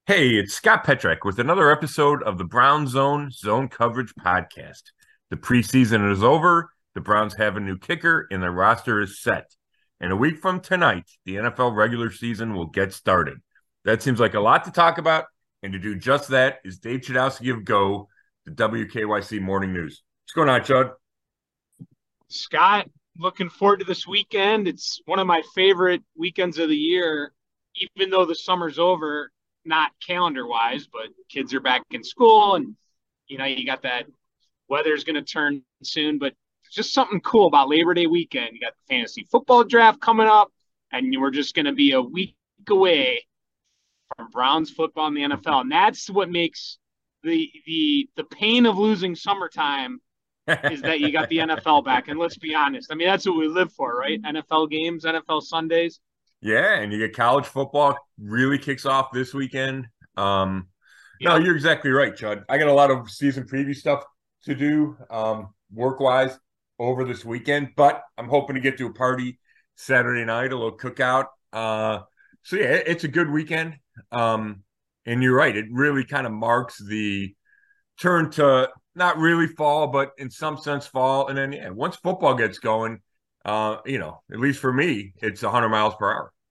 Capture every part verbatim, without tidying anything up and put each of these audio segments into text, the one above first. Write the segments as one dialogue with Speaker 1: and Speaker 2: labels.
Speaker 1: Hey, it's Scott Petrak with another episode of the Brown Zone Zone Coverage Podcast. The preseason is over, the Browns have a new kicker, and their roster is set. And a week from tonight, the N F L regular season will get started. That seems like a lot to talk about, and to do just that is Dave Chudowski of Go, the W K Y C Morning News. What's going on, Chud?
Speaker 2: Scott, looking forward to this weekend. It's one of my favorite weekends of the year, even though the summer's over, not calendar wise, but kids are back in school and you know, you got that weather's going to turn soon, but just something cool about Labor Day weekend. You got the fantasy football draft coming up, and we're just going to be a week away from Browns football in the N F L. And that's what makes the the the pain of losing summertime is that you got the N F L back. And let's be honest. I mean, that's what we live for, right? N F L games, N F L Sundays.
Speaker 1: Yeah, and you get college football really kicks off this weekend. Um, no,
Speaker 2: Yep.
Speaker 1: you're exactly right, Chud. I got a lot of season preview stuff to do, um, work wise over this weekend, but I'm hoping to get to a party Saturday night, a little cookout. Uh, so yeah, it- it's a good weekend. Um, and you're right, it really kind of marks the turn to not really fall, but in some sense fall. And then yeah, once football gets going, uh, you know, at least for me, it's one hundred miles per hour.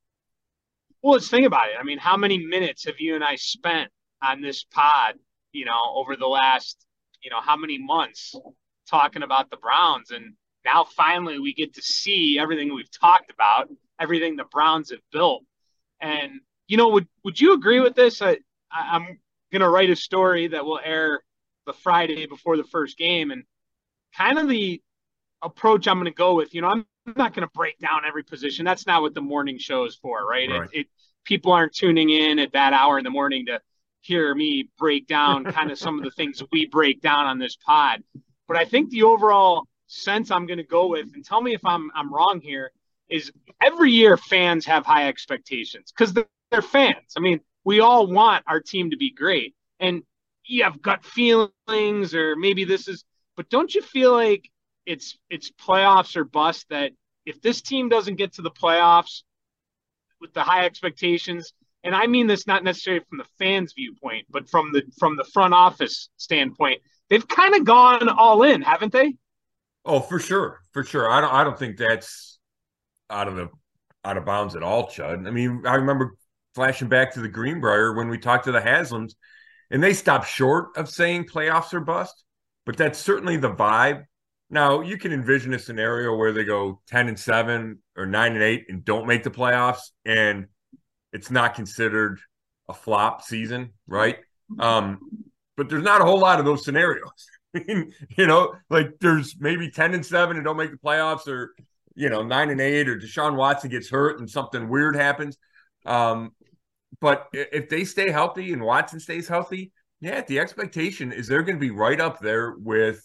Speaker 2: Well, let's think about it. I mean, how many minutes have you and I spent on this pod, you know, over the last, you know, how many months talking about the Browns? And now finally we get to see everything we've talked about, everything the Browns have built. And, you know, would, would you agree with this? I, I, I'm going to write a story that will air the Friday before the first game. And kind of the approach I'm going to go with. You know, I'm not going to break down every position. That's not what the morning show is for, right? It,
Speaker 1: Right.
Speaker 2: it people aren't tuning in at that hour in the morning to hear me break down kind of some of the things we break down on this pod. But I think the overall sense I'm going to go with, and tell me if I'm I'm wrong here, is every year fans have high expectations because they're, they're fans. I mean, we all want our team to be great, and you have gut feelings, or maybe this is. But don't you feel like it's it's playoffs or bust that if this team doesn't get to the playoffs with the high expectations, and I mean this not necessarily from the fans' viewpoint, but from the from the front office standpoint, they've kind of gone all in, haven't they?
Speaker 1: Oh, for sure, for sure. I don't. I don't think that's out of the out of bounds at all, Chud. I mean, I remember flashing back to the Greenbrier when we talked to the Haslams, and they stopped short of saying playoffs or bust, but that's certainly the vibe. Now, you can envision a scenario where they go ten and seven or nine and eight and don't make the playoffs, and it's not considered a flop season, right? Um, but there's not a whole lot of those scenarios. you know, like there's maybe ten and seven and don't make the playoffs, or you know, nine and eight, or Deshaun Watson gets hurt and something weird happens. Um, but if they stay healthy and Watson stays healthy, yeah, the expectation is they're going to be right up there with,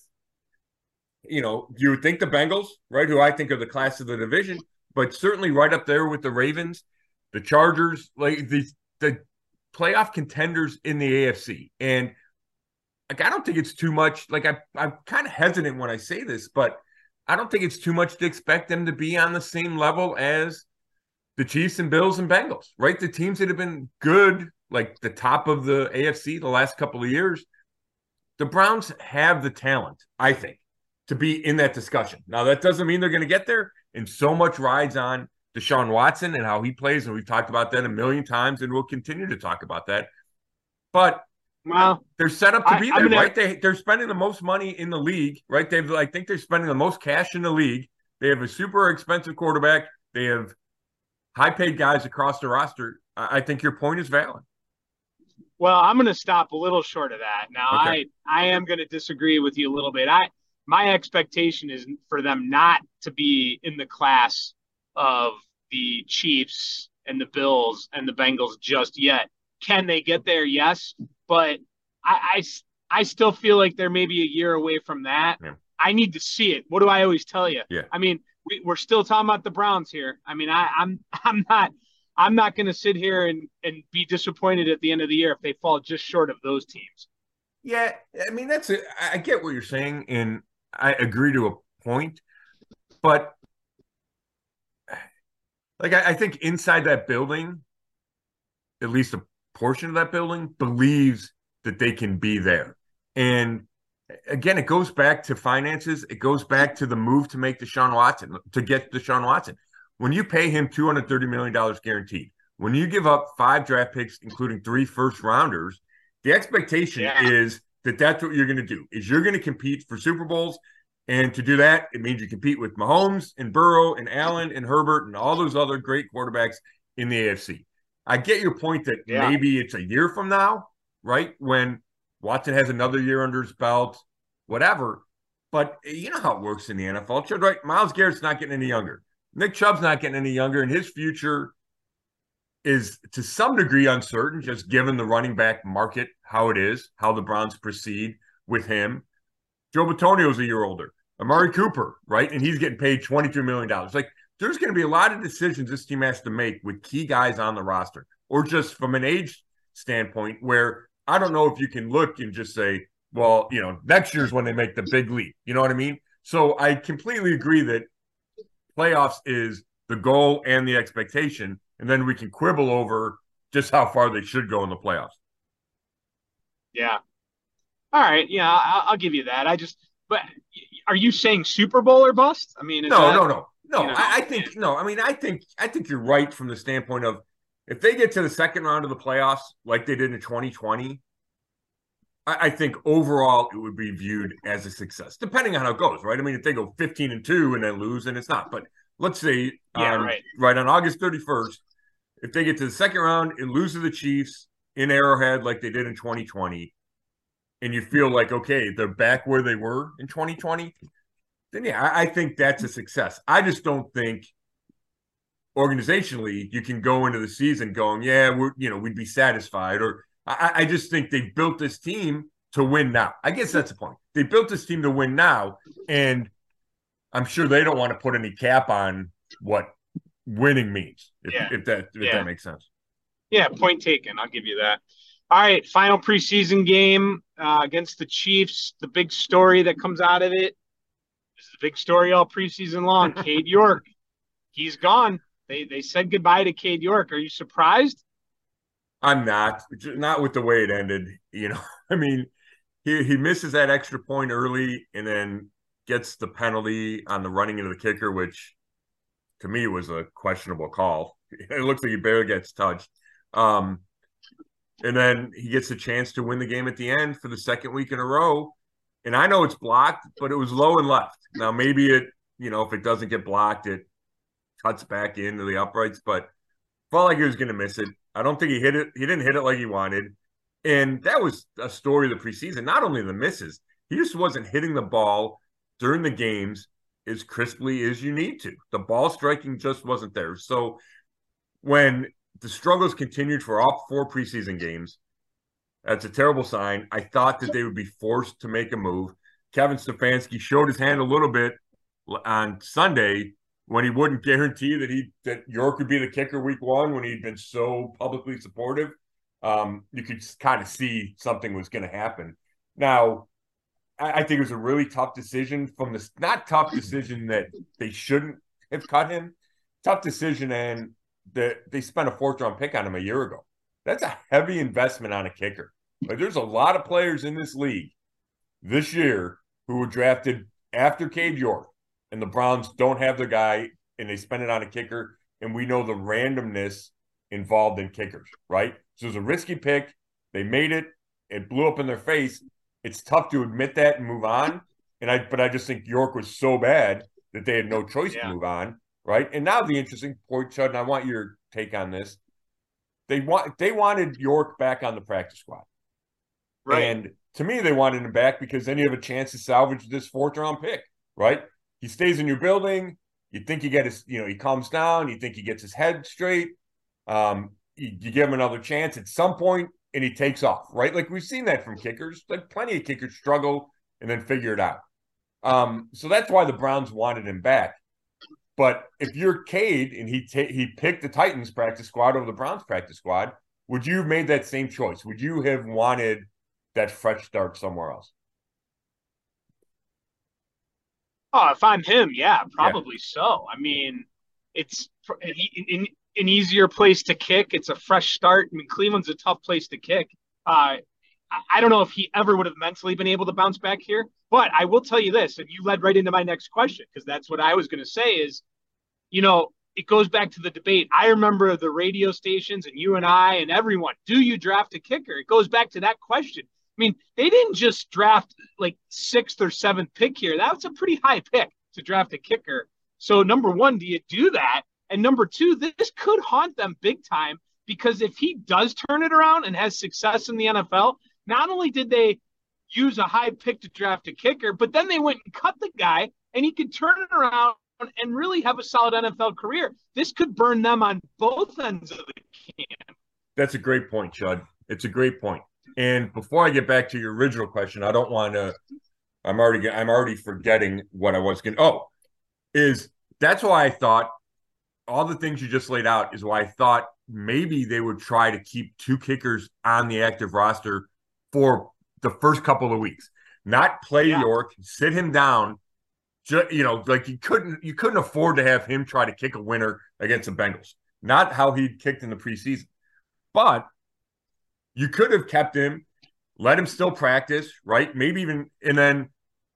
Speaker 1: you know, you would think the Bengals, right, who I think are the class of the division, but certainly right up there with the Ravens, the Chargers, like the the playoff contenders in the A F C. And like I don't think it's too much. Like I I'm kind of hesitant when I say this, but I don't think it's too much to expect them to be on the same level as the Chiefs and Bills and Bengals, right? The teams that have been good, like the top of the A F C the last couple of years, the Browns have the talent, I think, to be in that discussion. Now, that doesn't mean they're going to get there, and so much rides on Deshaun Watson and how he plays, and we've talked about that a million times, and we'll continue to talk about that. But
Speaker 2: Well,
Speaker 1: they're set up to
Speaker 2: I,
Speaker 1: be
Speaker 2: I'm
Speaker 1: there,
Speaker 2: gonna
Speaker 1: right? They they're spending the most money in the league, right? They've I think they're spending the most cash in the league. They have a super expensive quarterback. They have high paid guys across the roster. I, I think your point is valid.
Speaker 2: well, I'm gonna stop a little short of that. Now,
Speaker 1: Okay.
Speaker 2: I I am gonna disagree with you a little bit. I my expectation is for them not to be in the class of the Chiefs and the Bills and the Bengals just yet. Can they get there? Yes, but I, I, I still feel like they're maybe a year away from that.
Speaker 1: Yeah.
Speaker 2: I need to see it. What do I always tell you?
Speaker 1: Yeah.
Speaker 2: I mean, we, we're still talking about the Browns here. I mean, I, I'm I'm not I'm not going to sit here and, and be disappointed at the end of the year if they fall just short of those teams.
Speaker 1: Yeah. I mean, that's it. I get what you're saying, and I agree to a point. But like I, I think inside that building, at least a portion of that building believes that they can be there. And again, it goes back to finances. It goes back to the move to make Deshaun Watson, to get Deshaun Watson. When you pay him two hundred thirty million dollars guaranteed, when you give up five draft picks, including three first rounders, the expectation
Speaker 2: Yeah.
Speaker 1: is that that's what you're going to do, is you're going to compete for Super Bowls. And to do that, it means you compete with Mahomes and Burrow and Allen and Herbert and all those other great quarterbacks in the A F C. I get your point that
Speaker 2: Yeah.
Speaker 1: maybe it's a year from now, right? When Watson has another year under his belt, whatever. But you know how it works in the N F L, right? Myles Garrett's not getting any younger. Nick Chubb's not getting any younger, and his future is to some degree uncertain, just given the running back market, how it is, how the Browns proceed with him. Joe Bitonio's a year older. Amari Cooper, right? And he's getting paid twenty-two million dollars. Like, there's going to be a lot of decisions this team has to make with key guys on the roster, or just from an age standpoint, where I don't know if you can look and just say, well, you know, next year's when they make the big leap. You know what I mean? So I completely agree that playoffs is the goal and the expectation, and then we can quibble over just how far they should go in the playoffs.
Speaker 2: Yeah. All right. Yeah, I'll, I'll give you that. I just, but are you saying Super Bowl or bust? I mean, is
Speaker 1: No,
Speaker 2: that,
Speaker 1: no, no, no.
Speaker 2: you know,
Speaker 1: I, I think no. I mean, I think I think you're right from the standpoint of if they get to the second round of the playoffs like they did in twenty twenty, I, I think overall it would be viewed as a success, depending on how it goes, right? I mean, if they go fifteen and two and then lose, then it's not. But let's say
Speaker 2: yeah,
Speaker 1: on,
Speaker 2: right.
Speaker 1: right on August thirty-first, if they get to the second round and lose to the Chiefs in Arrowhead like they did in twenty twenty, and you feel like, okay, they're back where they were in twenty twenty, then yeah, I, I think that's a success. I just don't think organizationally you can go into the season going, yeah, we're, you know, we'd be satisfied. Or I, I just think they built this team to win now. I guess that's the point. They built this team to win now, and I'm sure they don't want to put any cap on what winning means, if,
Speaker 2: Yeah.
Speaker 1: if that if
Speaker 2: Yeah.
Speaker 1: that makes sense.
Speaker 2: Yeah, point taken. I'll give you that. All right, final preseason game uh, against the Chiefs. The big story that comes out of it is the big story all preseason long. Cade York, he's gone. They they said goodbye to Cade York. Are you surprised?
Speaker 1: I'm not, not with the way it ended. You know, I mean, he he misses that extra point early and then gets the penalty on the running into the kicker, which to me was a questionable call. It looks like he barely gets touched. Um, and then he gets a chance to win the game at the end for the second week in a row. And I know it's blocked, but it was low and left. Now, maybe it, you know, if it doesn't get blocked, it cuts back into the uprights, but felt like he was going to miss it. I don't think he hit it. He didn't hit it like he wanted. And that was a story of the preseason. Not only the misses, he just wasn't hitting the ball during the games as crisply as you need to. The ball striking just wasn't there. So when the struggles continued for all four preseason games, that's a terrible sign. I thought that they would be forced to make a move. Kevin Stefanski showed his hand a little bit on Sunday when he wouldn't guarantee that he that York would be the kicker week one when he'd been so publicly supportive. Um, you could kind of see something was going to happen. Now, I, I think it was a really tough decision from this, not tough decision that they shouldn't have cut him, tough decision, and that they spent a fourth round pick on him a year ago. That's a heavy investment on a kicker. Like, there's a lot of players in this league this year who were drafted after Cade York, and the Browns don't have their guy, and they spend it on a kicker, and we know the randomness involved in kickers, right? So it was a risky pick. They made it. It blew up in their face. It's tough to admit that and move on. And I, but I just think York was so bad that they had no choice
Speaker 2: Yeah.
Speaker 1: to move on, right? And now the interesting point, Chud, and I want your take on this. They want they wanted York back on the practice squad.
Speaker 2: Right.
Speaker 1: And to me, they wanted him back because then you have a chance to salvage this fourth round pick, right? He stays in your building. You think you get his, you know, he calms down. You think he gets his head straight. Um, you, you give him another chance at some point, and he takes off, right? Like we've seen that from kickers. Like plenty of kickers struggle and then figure it out. Um, so that's why the Browns wanted him back. But if you're Cade and he ta- he picked the Titans practice squad over the Browns practice squad, would you have made that same choice? Would you have wanted that fresh start somewhere else?
Speaker 2: Oh, if I'm him, yeah, probably yeah. so. I mean, it's he, an easier place to kick. It's a fresh start. I mean, Cleveland's a tough place to kick. Uh, I don't know if he ever would have mentally been able to bounce back here, but I will tell you this, and you led right into my next question, because that's what I was going to say is, you know, it goes back to the debate. I remember the radio stations and you and I and everyone, do you draft a kicker? It goes back to that question. I mean, they didn't just draft like sixth or seventh pick here. That was a pretty high pick to draft a kicker. So number one, do you do that? And number two, this could haunt them big time, because if he does turn it around and has success in the N F L, not only did they use a high pick to draft a kicker, but then they went and cut the guy and he could turn it around and really have a solid N F L career. This could burn them on both ends of the camp.
Speaker 1: That's a great point, Chud. It's a great point. And before I get back to your original question, I don't want to, I'm already, I'm already forgetting what I was going to, oh, is that's why I thought all the things you just laid out is why I thought maybe they would try to keep two kickers on the active roster for the first couple of weeks, not play yeah. York, sit him down. Just, you know, like you couldn't, you couldn't afford to have him try to kick a winner against the Bengals. Not how he kicked in the preseason, but you could have kept him, let him still practice, right? Maybe even, and then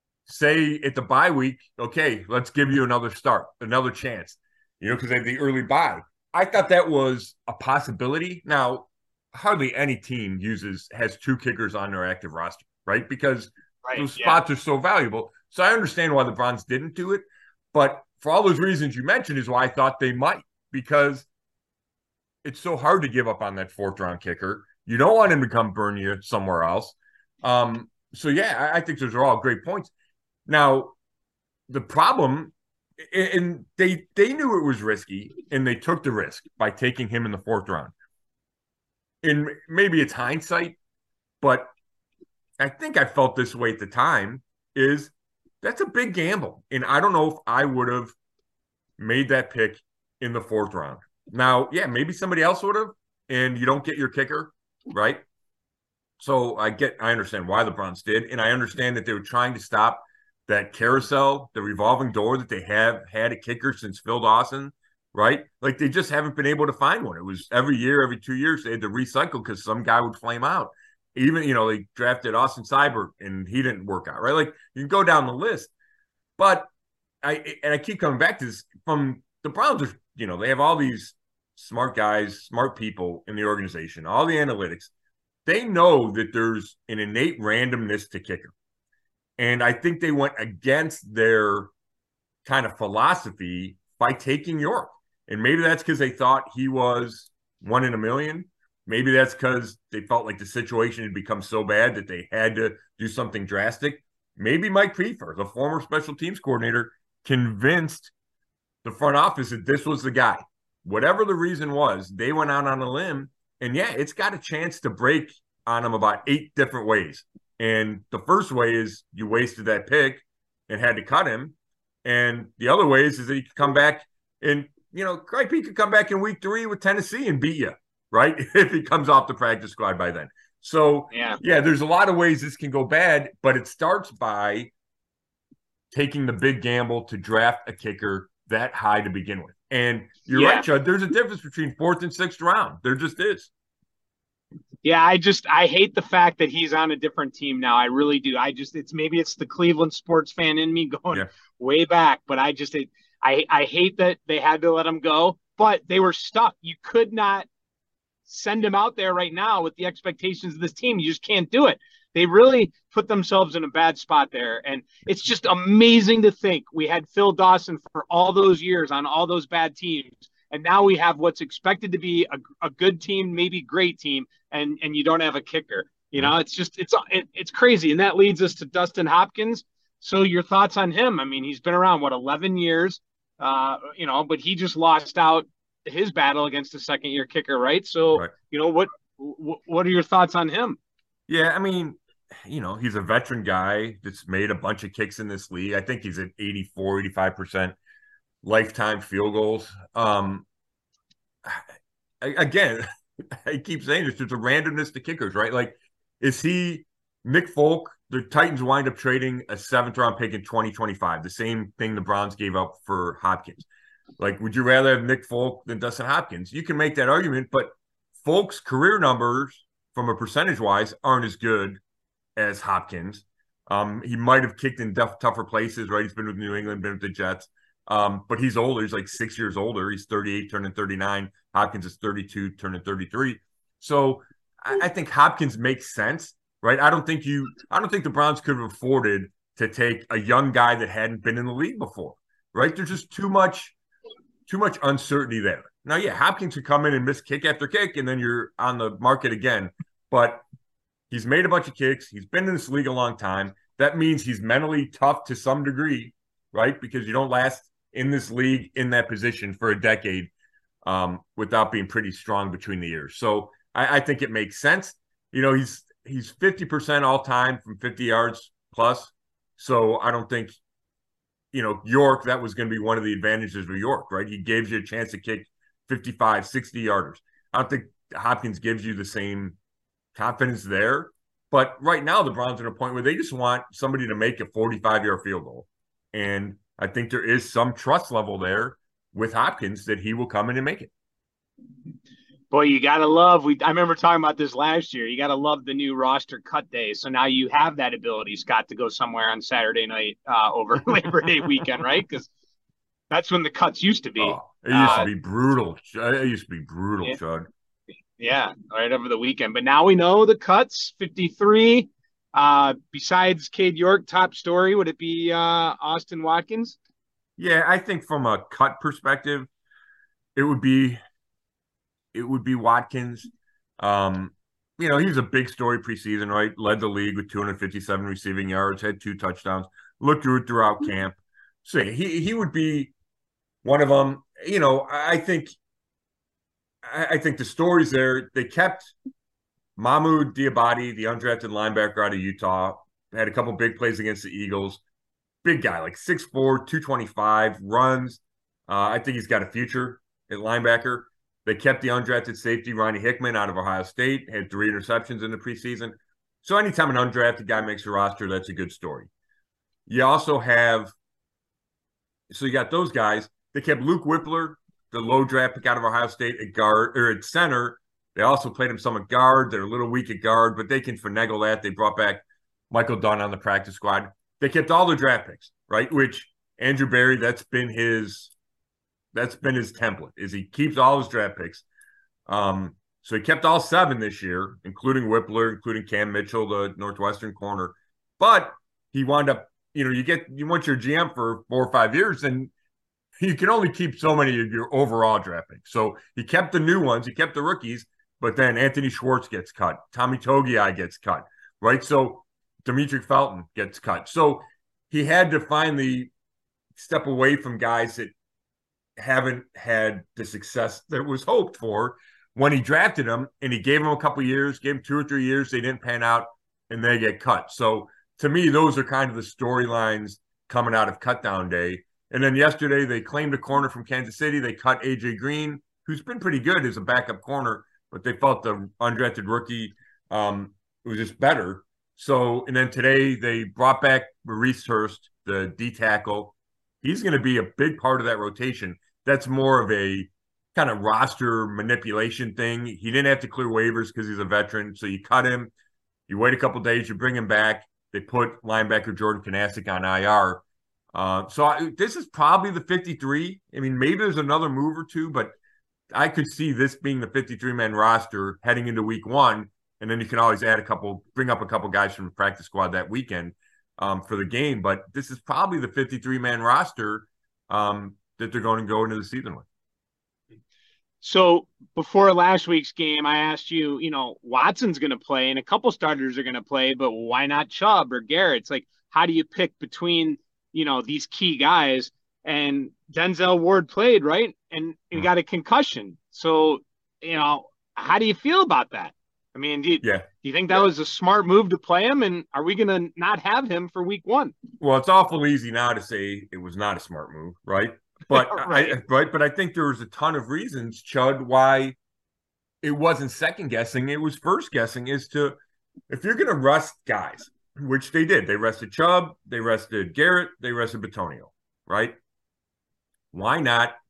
Speaker 1: say at the bye week, okay, let's give you another start, another chance, you know, because they have the early bye. I thought that was a possibility. Now, hardly any team uses has two kickers on their active roster, right? Because right, those spots yeah. are so valuable. So I understand why the Browns didn't do it, but for all those reasons you mentioned is why I thought they might, because it's so hard to give up on that fourth round kicker. You don't want him to come burn you somewhere else. Um, so yeah, I, I think those are all great points. Now, the problem, and they they knew it was risky, and they took the risk by taking him in the fourth round. And maybe it's hindsight, but I think I felt this way at the time, is that's a big gamble. And I don't know if I would have made that pick in the fourth round. Now, yeah, maybe somebody else would have, and you don't get your kicker, right? So I get, I understand why the Browns did, and I understand that they were trying to stop that carousel, the revolving door that they have had a kicker since Phil Dawson, right? Like they just haven't been able to find one. It was every year, every two years, they had to recycle because some guy would flame out. Even, you know, they drafted Austin Seibert and he didn't work out, right? Like you can go down the list. But I, and I keep coming back to this, from the Browns are, you know, they have all these smart guys, smart people in the organization, all the analytics. They know that there's an innate randomness to kicker. And I think they went against their kind of philosophy by taking York. And maybe that's because they thought he was one in a million. Maybe that's because they felt like the situation had become so bad that they had to do something drastic. Maybe Mike Prefer, the former special teams coordinator, convinced the front office that this was the guy. Whatever the reason was, they went out on a limb. And yeah, it's got a chance to break on him about eight different ways. And the first way is you wasted that pick and had to cut him. And the other ways is that he could come back and, you know, Craig Pete could come back in week three with Tennessee and beat you, right? If he comes off the practice squad by then. So, yeah. yeah, there's a lot of ways this can go bad, but it starts by taking the big gamble to draft a kicker that high to begin with. And you're yeah. right, Chud, there's a difference between fourth and sixth round. There just is.
Speaker 2: Yeah, I just I hate the fact that he's on a different team now. I really do. I just it's maybe it's the Cleveland sports fan in me going yeah. way back, but I just it, I I hate that they had to let him go, but they were stuck. You could not send him out there right now with the expectations of this team. You just can't do it. They really put themselves in a bad spot there, and it's just amazing to think we had Phil Dawson for all those years on all those bad teams. And now we have what's expected to be a, a good team, maybe great team, and and you don't have a kicker. You know, it's just it's it, it's crazy, and that leads us to Dustin Hopkins. So your thoughts on him? I mean, he's been around what eleven years, uh, you know, but he just lost out his battle against a second-year kicker, right? So right. you know what what are your thoughts on him?
Speaker 1: Yeah, I mean, you know, he's a veteran guy that's made a bunch of kicks in this league. I think he's at eighty-four, eighty-five percent. Lifetime field goals. Um, again, I keep saying this, there's a randomness to kickers, right? Like, is he Nick Folk? The Titans wind up trading a seventh round pick in twenty twenty-five, the same thing the Browns gave up for Hopkins. Like, would you rather have Nick Folk than Dustin Hopkins? You can make that argument, but Folk's career numbers from a percentage wise aren't as good as Hopkins. Um, he might have kicked in tough, tougher places, right? He's been with New England, been with the Jets. Um, but he's older. He's like six years older. He's thirty-eight, turning thirty-nine. Hopkins is thirty-two, turning thirty-three. So I, I think Hopkins makes sense, right? I don't think you, I don't think the Browns could have afforded to take a young guy that hadn't been in the league before, right? There's just too much, too much uncertainty there. Now, yeah, Hopkins could come in and miss kick after kick, and then you're on the market again. But he's made a bunch of kicks. He's been in this league a long time. That means he's mentally tough to some degree, right? Because you don't last in this league in that position for a decade um, without being pretty strong between the ears. So I, I think it makes sense. You know, he's he's fifty percent all time from fifty yards plus. So I don't think, you know, York, that was going to be one of the advantages of York, right? He gives you a chance to kick fifty-five, sixty yarders. I don't think Hopkins gives you the same confidence there. But right now, the Browns are at a point where they just want somebody to make a forty-five-yard field goal. And I think there is some trust level there with Hopkins that he will come in and make it.
Speaker 2: Boy, you got to love, we. I remember talking about this last year. You got to love the new roster cut day. So now you have that ability, Scott, to go somewhere on Saturday night uh, over Labor Day weekend, right? Because that's when the cuts used to be.
Speaker 1: Oh, it used
Speaker 2: uh,
Speaker 1: to be brutal. It used to be brutal,
Speaker 2: yeah,
Speaker 1: Chud.
Speaker 2: Yeah, right over the weekend. But now we know the cuts, fifty-three. Uh, besides Cade York, top story, would it be uh, Austin Watkins?
Speaker 1: Yeah, I think from a cut perspective, it would be it would be Watkins. Um, you know, he was a big story preseason, right? Led the league with two hundred fifty-seven receiving yards, had two touchdowns, looked good throughout camp. So he he would be one of them. You know, I think I think the stories there, they kept Mahmoud Diabate, the undrafted linebacker out of Utah, had a couple big plays against the Eagles. Big guy, like six four, two twenty-five, runs. Uh, I think he's got a future at linebacker. They kept the undrafted safety, Ronnie Hickman, out of Ohio State, had three interceptions in the preseason. So anytime an undrafted guy makes a roster, that's a good story. You also have, so you got those guys. They kept Luke Whippler, the low draft pick out of Ohio State, at guard or at center. They also played him some at guard. They're a little weak at guard, but they can finagle that. They brought back Michael Dunn on the practice squad. They kept all their draft picks, right? Which Andrew Berry, that's been his that's been his template, is he keeps all his draft picks. Um, so he kept all seven this year, including Whippler, including Cam Mitchell, the Northwestern corner. But he wound up, you know, you get you want your G M for four or five years, and you can only keep so many of your overall draft picks. So he kept the new ones, he kept the rookies, but then Anthony Schwartz gets cut, Tommy Togiai gets cut, right? So Demetri Felton gets cut. So he had to finally step away from guys that haven't had the success that was hoped for when he drafted them, and he gave them a couple years, gave them two or three years, they didn't pan out, and they get cut. So to me, those are kind of the storylines coming out of cutdown day. And then yesterday, they claimed a corner from Kansas City. They cut A J Green, who's been pretty good as a backup corner, but they felt the undrafted rookie um, was just better. So, and then today they brought back Maurice Hurst, the D tackle. He's going to be a big part of that rotation. That's more of a kind of roster manipulation thing. He didn't have to clear waivers because he's a veteran. So you cut him, you wait a couple days, you bring him back. They put linebacker Jordan Kanasic on I R. Uh, so I, this is probably the fifty-three. I mean, maybe there's another move or two, but I could see this being the fifty-three man roster heading into week one. And then you can always add a couple, bring up a couple guys from the practice squad that weekend um, for the game. But this is probably the fifty-three man roster um, that they're going to go into the season with.
Speaker 2: So before last week's game, I asked you, you know, Watson's going to play and a couple starters are going to play, but why not Chubb or Garrett? It's like, how do you pick between, you know, these key guys? And Denzel Ward played, right? And he got a concussion. So, you know, how do you feel about that? I mean, do you,
Speaker 1: yeah.
Speaker 2: do you think that was a smart move to play him? And are we going to not have him for week one?
Speaker 1: Well, it's awful easy now to say it was not a smart move, right? But right. I, right, but I think there was a ton of reasons, Chud, why it wasn't second guessing. It was first guessing as to if you're going to rest guys, which they did. They rested Chubb, they rested Garrett, they rested Bitonio, right? Why not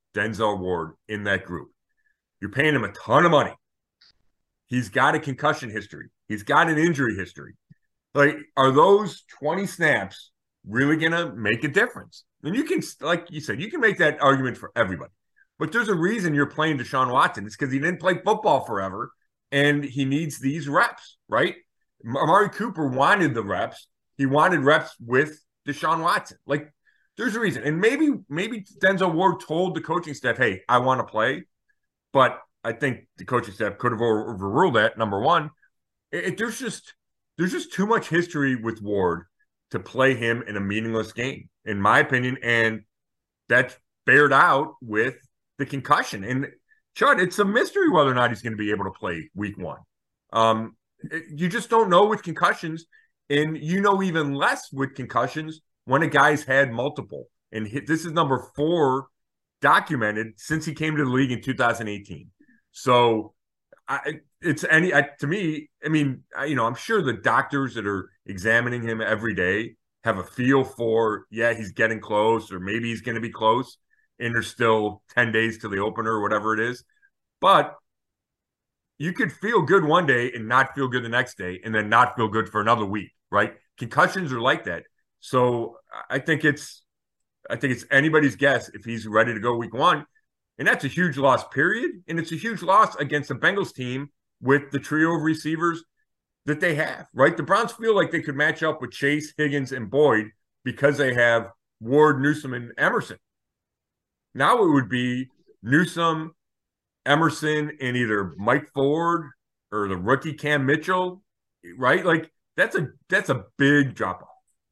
Speaker 1: Denzel Ward in that group. You're paying him a ton of money. He's got a concussion history. He's got an injury history. Like, are those twenty snaps really going to make a difference? And you can, like you said, you can make that argument for everybody. But there's a reason you're playing Deshaun Watson. It's because he didn't play football forever, and he needs these reps, right? Amari Cooper wanted the reps. He wanted reps with Deshaun Watson. Like, there's a reason. And maybe maybe Denzel Ward told the coaching staff, hey, I want to play. But I think the coaching staff could have overruled that, number one. It, it, there's just there's just too much history with Ward to play him in a meaningless game, in my opinion. And that's bared out with the concussion. And, Chud, it's a mystery whether or not he's going to be able to play week one. Um, it, you just don't know with concussions. And you know even less with concussions when a guy's had multiple. And hit, this is number four documented since he came to the league in two thousand eighteen. So I, it's any I, to me, I mean, I, you know, I'm sure the doctors that are examining him every day have a feel for, yeah, he's getting close, or maybe he's going to be close, and there's still ten days to the opener or whatever it is. But you could feel good one day and not feel good the next day, and then not feel good for another week, right? Concussions are like that. So I think it's I think it's anybody's guess if he's ready to go week one. And that's a huge loss, period. And it's a huge loss against the Bengals team with the trio of receivers that they have, right? The Browns feel like they could match up with Chase, Higgins, and Boyd because they have Ward, Newsome, and Emerson. Now it would be Newsome, Emerson, and either Mike Ford or the rookie Cam Mitchell, right? Like, that's a that's a big drop-off.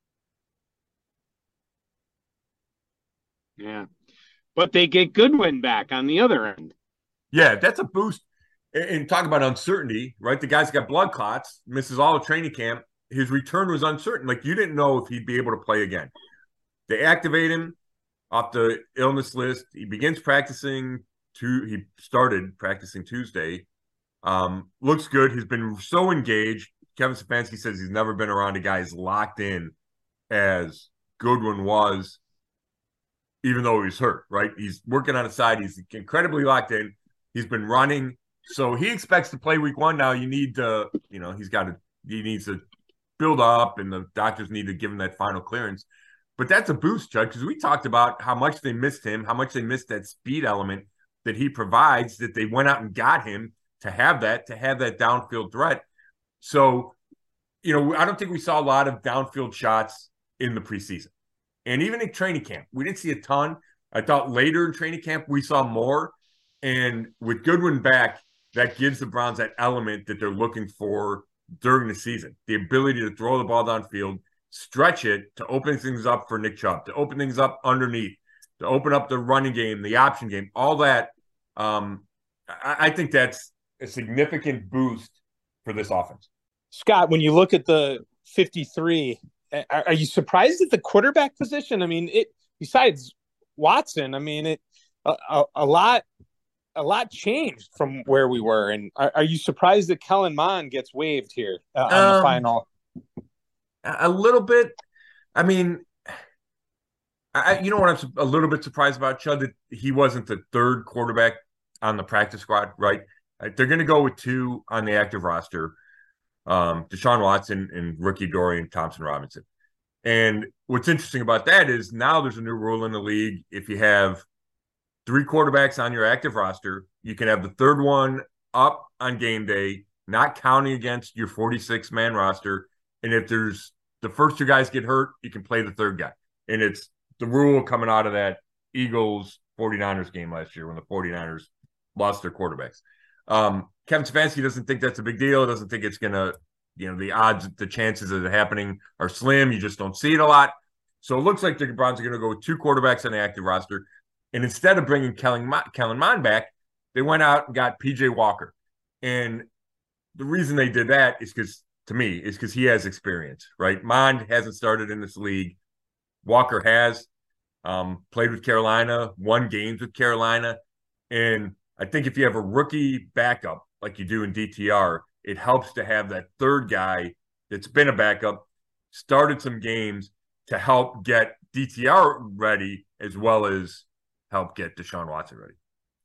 Speaker 2: Yeah. But they get Goodwin back on the other end.
Speaker 1: Yeah, that's a boost. And talk about uncertainty, right? The guy's got blood clots, misses all the training camp. His return was uncertain. Like, you didn't know if he'd be able to play again. They activate him off the illness list. He begins practicing. To, he started practicing Tuesday. Um, looks good. He's been so engaged. Kevin Stefanski says he's never been around a guy as locked in as Goodwin was, even though he's hurt, right? He's working on the side. He's incredibly locked in. He's been running. So he expects to play week one. Now you need to, you know, he's got to, he needs to build up, and the doctors need to give him that final clearance. But that's a boost, Judd, because we talked about how much they missed him, how much they missed that speed element that he provides, that they went out and got him to have that, to have that downfield threat. So, you know, I don't think we saw a lot of downfield shots in the preseason. And even in training camp, we didn't see a ton. I thought later in training camp, we saw more. And with Goodwin back, that gives the Browns that element that they're looking for during the season. The ability to throw the ball downfield, stretch it, to open things up for Nick Chubb, to open things up underneath, to open up the running game, the option game, all that. Um, I, I think that's a significant boost for this offense.
Speaker 3: Scott, when you look at the fifty-three, are, are you surprised at the quarterback position? I mean, it besides Watson, I mean, it a, a, a lot a lot changed from where we were. And are, are you surprised that Kellen Mond gets waived here uh, on um, the final?
Speaker 1: A little bit. I mean, I, you know what I'm a little bit surprised about, Chud, that he wasn't the third quarterback on the practice squad, right? They're going to go with two on the active roster, um, Deshaun Watson and rookie Dorian Thompson-Robinson. And what's interesting about that is now there's a new rule in the league. If you have three quarterbacks on your active roster, you can have the third one up on game day, not counting against your forty-six man roster. And if there's the first two guys get hurt, you can play the third guy. And it's the rule coming out of that Eagles forty-niners game last year when the forty-niners lost their quarterbacks. Um, Kevin Stefanski doesn't think that's a big deal. Doesn't think it's going to, you know, the odds, the chances of it happening are slim. You just don't see it a lot. So it looks like the Browns are going to go with two quarterbacks on the active roster. And instead of bringing Kellen, Kellen Mond back, they went out and got P J Walker. And the reason they did that is because, to me, is because he has experience, right? Mond hasn't started in this league. Walker has um, played with Carolina, won games with Carolina. And I think if you have a rookie backup like you do in D T R, it helps to have that third guy that's been a backup, started some games to help get D T R ready, as well as help get Deshaun Watson ready.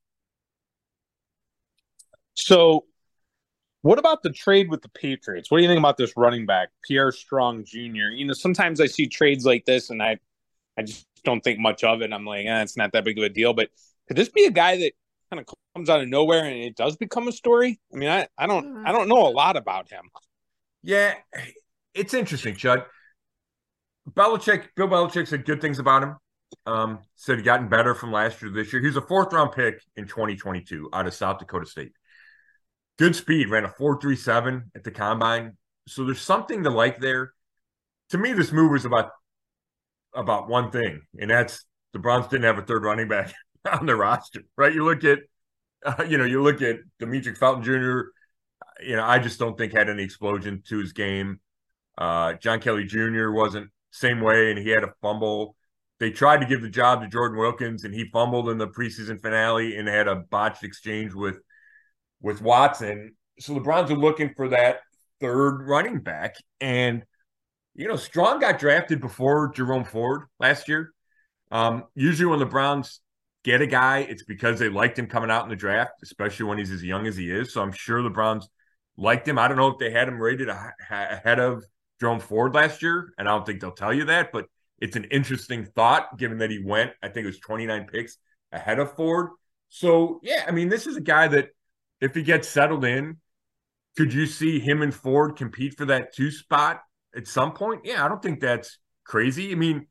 Speaker 3: So what about the trade with the Patriots? What do you think about this running back, Pierre Strong Junior? You know, sometimes I see trades like this and I, I just don't think much of it. I'm like, eh, it's not that big of a deal. But could this be a guy that kind of comes out of nowhere and it does become a story? I mean, I, I don't I don't know a lot about him.
Speaker 1: Yeah, it's interesting, Chud. Belichick, Bill Belichick said good things about him. Um, said he gotten better from last year to this year. He was a fourth round pick in twenty twenty-two out of South Dakota State. Good speed, ran a four three seven at the combine. So there's something to like there. To me, this move was about about one thing, and that's the Browns didn't have a third running back on the roster, right? You look at, uh, you know, you look at Demetric Felton Junior You know, I just don't think had any explosion to his game. Uh, John Kelly Junior wasn't same way, and he had a fumble. They tried to give the job to Jordan Wilkins, and he fumbled in the preseason finale and had a botched exchange with with Watson. So the Browns are looking for that third running back. And, you know, Strong got drafted before Jerome Ford last year. Um, usually when the Browns get a guy, it's because they liked him coming out in the draft, especially when he's as young as he is. So I'm sure the Browns liked him. I don't know if they had him rated ahead of Jerome Ford last year, and I don't think they'll tell you that, but it's an interesting thought given that he went, I think it was twenty-nine picks ahead of Ford. So, yeah, I mean, this is a guy that if he gets settled in, could you see him and Ford compete for that two spot at some point? Yeah, I don't think that's crazy. I mean,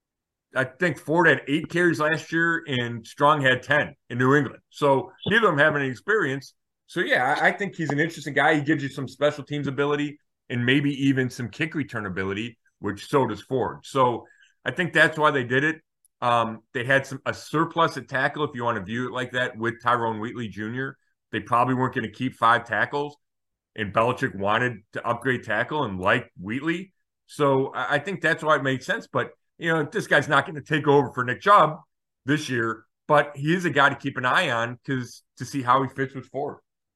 Speaker 1: I think Ford had eight carries last year and Strong had ten in New England. So neither of them have any experience. So, yeah, I think he's an interesting guy. He gives you some special teams ability and maybe even some kick return ability, which so does Ford. So I think that's why they did it. Um, they had some a surplus at tackle, if you want to view it like that, with Tyrone Wheatley Junior They probably weren't going to keep five tackles, and Belichick wanted to upgrade tackle and like Wheatley. So I think that's why it made sense. But, you know, this guy's not going to take over for Nick Chubb this year, but he is a guy to keep an eye on because to see how he fits with Ford.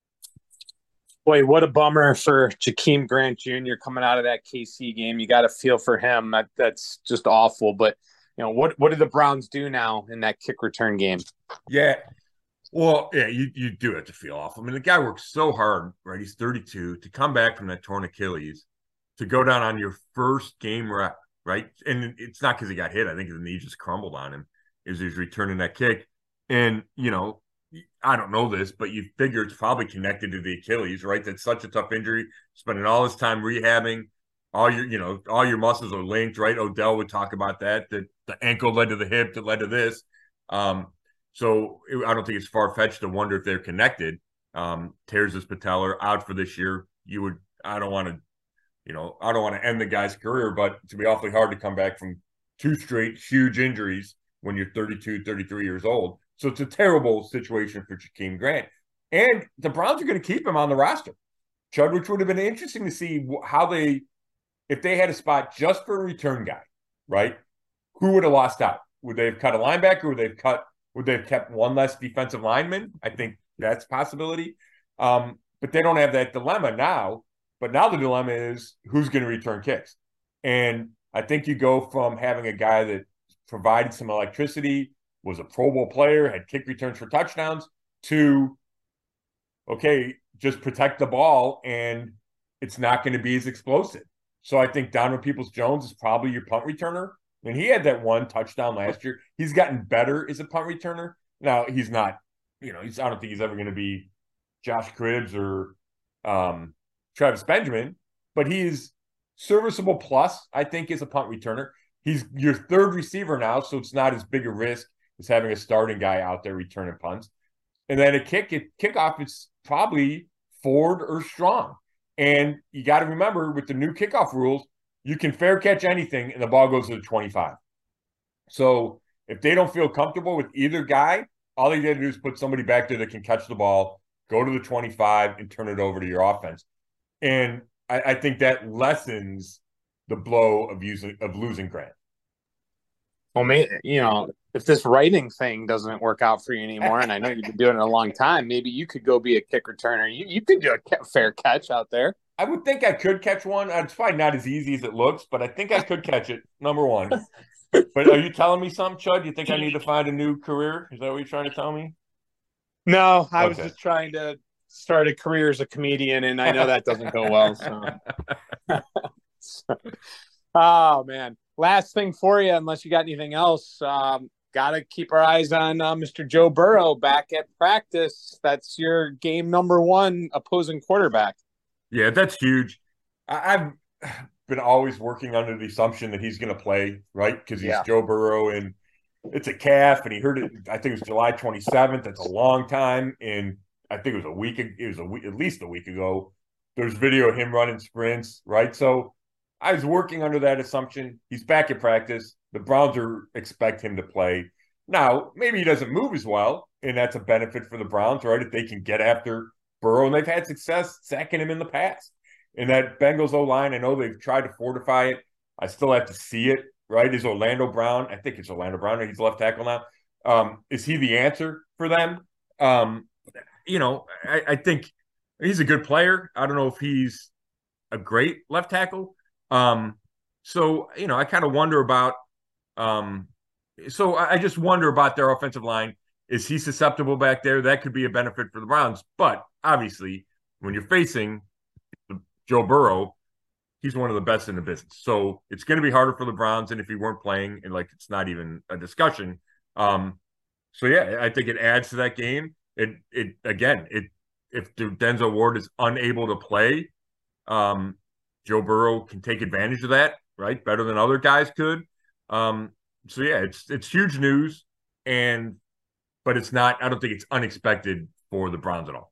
Speaker 3: Boy, what a bummer for Jakeem Grant Junior coming out of that K C game. You got to feel for him. That, that's just awful. But, you know, what, what did the Browns do now in that kick return game?
Speaker 1: Yeah. Well, yeah, you, you do have to feel awful. I mean, the guy works so hard, right? He's thirty-two to come back from that torn Achilles, to go down on your first game rep, right? And it's not because he got hit. I think the knee just crumbled on him as he was returning that kick. And, you know, I don't know this, but you figure it's probably connected to the Achilles, right? That's such a tough injury. Spending all this time rehabbing, all your, you know, all your muscles are linked, right? Odell would talk about that, that the ankle led to the hip that led to this. Um, So I don't think it's far-fetched to wonder if they're connected. Um, tears his patellar out for this year. You would, I don't want to, you know, I don't want to end the guy's career, but it'd be awfully hard to come back from two straight huge injuries when you're thirty-two, thirty-three years old. So it's a terrible situation for Jakeem Grant. And the Browns are going to keep him on the roster. Chud, which would have been interesting to see how they, if they had a spot just for a return guy, right? Who would have lost out? Would they have cut a linebacker? Would they have cut Would they have kept one less defensive lineman? I think that's a possibility. Um, but they don't have that dilemma now. But now the dilemma is who's going to return kicks. And I think you go from having a guy that provided some electricity, was a Pro Bowl player, had kick returns for touchdowns, to, okay, just protect the ball and it's not going to be as explosive. So I think Donovan Peoples-Jones is probably your punt returner. I mean, he had that one touchdown last year. He's gotten better as a punt returner. Now, he's not, you know, he's, I don't think he's ever going to be Josh Cribbs or um, Travis Benjamin, but he's serviceable plus, I think, as a punt returner. He's your third receiver now, so it's not as big a risk as having a starting guy out there returning punts. And then a kick, at kickoff, it's probably Ford or Strong. And you got to remember, with the new kickoff rules, you can fair catch anything and the ball goes to the twenty-five. So if they don't feel comfortable with either guy, all they got to do is put somebody back there that can catch the ball, go to the twenty-five, and turn it over to your offense. And I, I think that lessens the blow of using of losing Grant.
Speaker 3: Well, maybe, you know, if this writing thing doesn't work out for you anymore, and I know you've been doing it a long time, maybe you could go be a kick returner. You you could do a fair catch out there.
Speaker 1: I would think I could catch one. It's probably not as easy as it looks, but I think I could catch it, number one. But are you telling me something, Chud? You think I need to find a new career? Is that what you're trying to tell me?
Speaker 3: No, I was
Speaker 1: Okay.
Speaker 3: just trying to start a career as a comedian, and I know that doesn't go well. So, oh man, last thing for you, unless you got anything else, um, got to keep our eyes on uh, Mister Joe Burrow back at practice. That's your game number one opposing quarterback.
Speaker 1: Yeah, that's huge. I, I've been always working under the assumption that he's going to play, right? Because he's
Speaker 3: Yeah.
Speaker 1: Joe Burrow, and it's a calf, and he hurt it. I think it was July twenty-seventh. That's a long time, and I think it was a week. It was a week, at least a week ago. There's video of him running sprints, right? So I was working under that assumption. He's back at practice. The Browns are expect him to play. Now, maybe he doesn't move as well, and that's a benefit for the Browns, right? If they can get after Burrow, and they've had success sacking him in the past. And that Bengals O-line, I know they've tried to fortify it. I still have to see it, right? Is Orlando Brown, I think it's Orlando Brown, he's left tackle now. Um, is he the answer for them? Um, you know, I, I think he's a good player. I don't know if he's a great left tackle. Um, so, you know, I kind of wonder about um, so I, I just wonder about their offensive line. Is he susceptible back there? That could be a benefit for the Browns. But obviously, when you're facing Joe Burrow, he's one of the best in the business. So it's going to be harder for the Browns than if he weren't playing, and like it's not even a discussion. Um, so yeah, I think it adds to that game. It it again, it if Denzel Ward is unable to play, um, Joe Burrow can take advantage of that, right? Better than other guys could. Um, so yeah, it's it's huge news, and but it's not. I don't think it's unexpected for the Browns at all.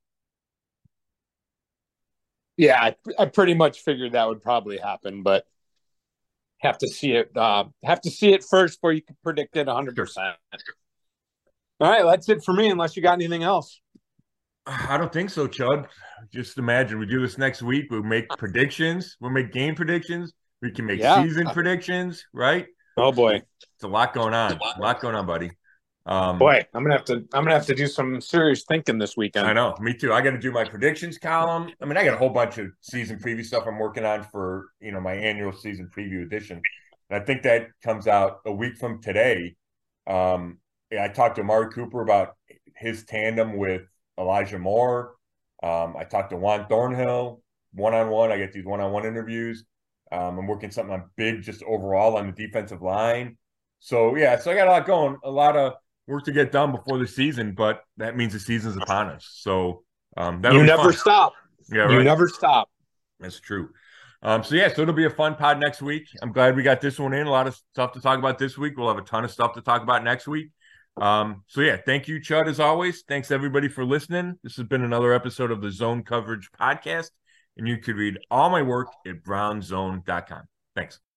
Speaker 3: Yeah, I, I pretty much figured that would probably happen, but have to see it. Uh, have to see it first before you can predict it one hundred percent. All right, that's it for me. Unless you got anything else.
Speaker 1: I don't think so, Chud. Just imagine we do this next week. We'll make predictions. We'll make game predictions. We can make
Speaker 3: Yeah.
Speaker 1: season predictions, right?
Speaker 3: Oh boy,
Speaker 1: it's a lot going on. A lot going on, buddy. Um,
Speaker 3: boy, I'm gonna have to. I'm gonna have to do some serious thinking this weekend.
Speaker 1: I know. Me too. I got to do my predictions column. I mean, I got a whole bunch of season preview stuff I'm working on for you know my annual season preview edition, and I think that comes out a week from today. Um, yeah, I talked to Amari Cooper about his tandem with Elijah Moore. Um, I talked to Juan Thornhill one-on-one. I get these one-on-one interviews. Um, I'm working something on big just overall on the defensive line. So, yeah, so I got a lot going, a lot of work to get done before the season, but that means the season's upon us. So um, that'll
Speaker 3: you
Speaker 1: be
Speaker 3: never
Speaker 1: fun.
Speaker 3: stop.
Speaker 1: Yeah, right.
Speaker 3: You never stop.
Speaker 1: That's true. Um, so, yeah, so it'll be a fun pod next week. I'm glad we got this one in. A lot of stuff to talk about this week. We'll have a ton of stuff to talk about next week. Um, so yeah, thank you, Chud, as always. Thanks everybody for listening. This has been another episode of the Zone Coverage Podcast, and you could read all my work at brown zone dot com. Thanks.